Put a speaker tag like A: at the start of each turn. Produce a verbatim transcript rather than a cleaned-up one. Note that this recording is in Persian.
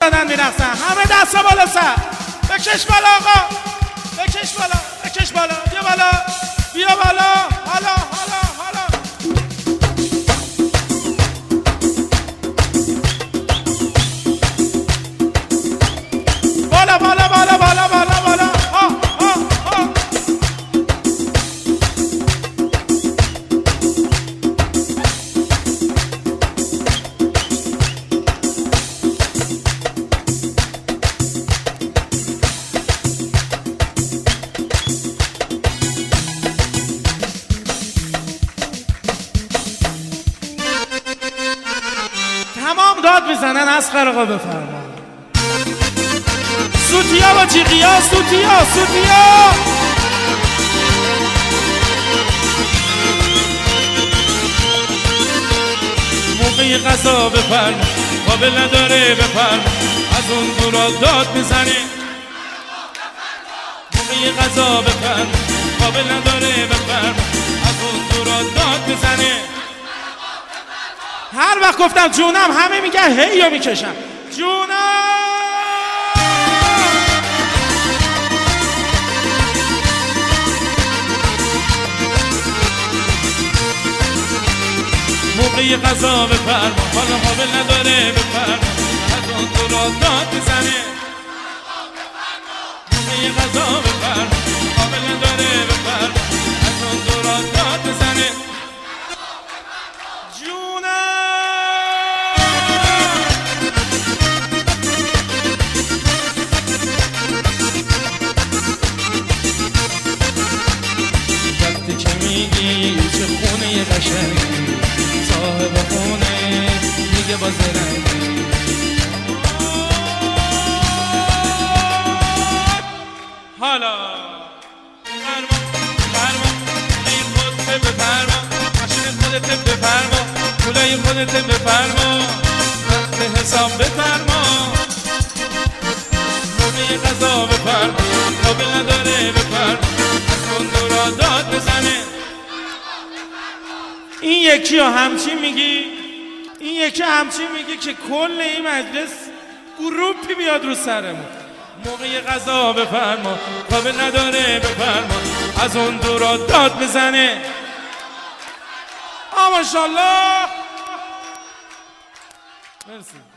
A: دادن میرقصن. همه دستا بالا سر، بکش بالا آقا، بکش بالا، بکش بالا، بیا بالا، بیا بالا. حالا حالا حالا بالا بالا بالا بالا بالا بالا. ها ها ها تمام داد میزنن. اصغر آقا بفرما. سوتیا با جیغیا، سوتیا سوتیا. موقع غذا بفرما، قابل نداره بفرما، از اون دورا داد میزنی. موقع غذا بفرما، قابل نداره بفرما، از اون دورا داد میزنی. هر وقت گفتم جونم همه میگن هیو میکشم. جونم موقعی غذا بفرما، حالا قابل نداره بفرما، از اون تو را داد بزنه. موقعی غذا بفرما، قابل نداره بفرما، از اون تو را داد بزنه. وقتی که میگی چه خونه قشنگی، صاحب خونه میگه باز رنگی. حالا فرما فرما، این خودت بفرما، ماشین خودت بفرما، پولای خودت بفرما، وقت حساب بفرما. موقع غذا بفرما، قابل نداره بفرما، از اون دورا داد بزنه. این یکی ها همچین میگی، این یکی همچین میگی که کل این مجلس گروپی بیاد رو سرمون. موقع غذا بفرما، قابل نداره بفرما، از اون دورا داد بزنه. آ ماشاءالله. مرسی.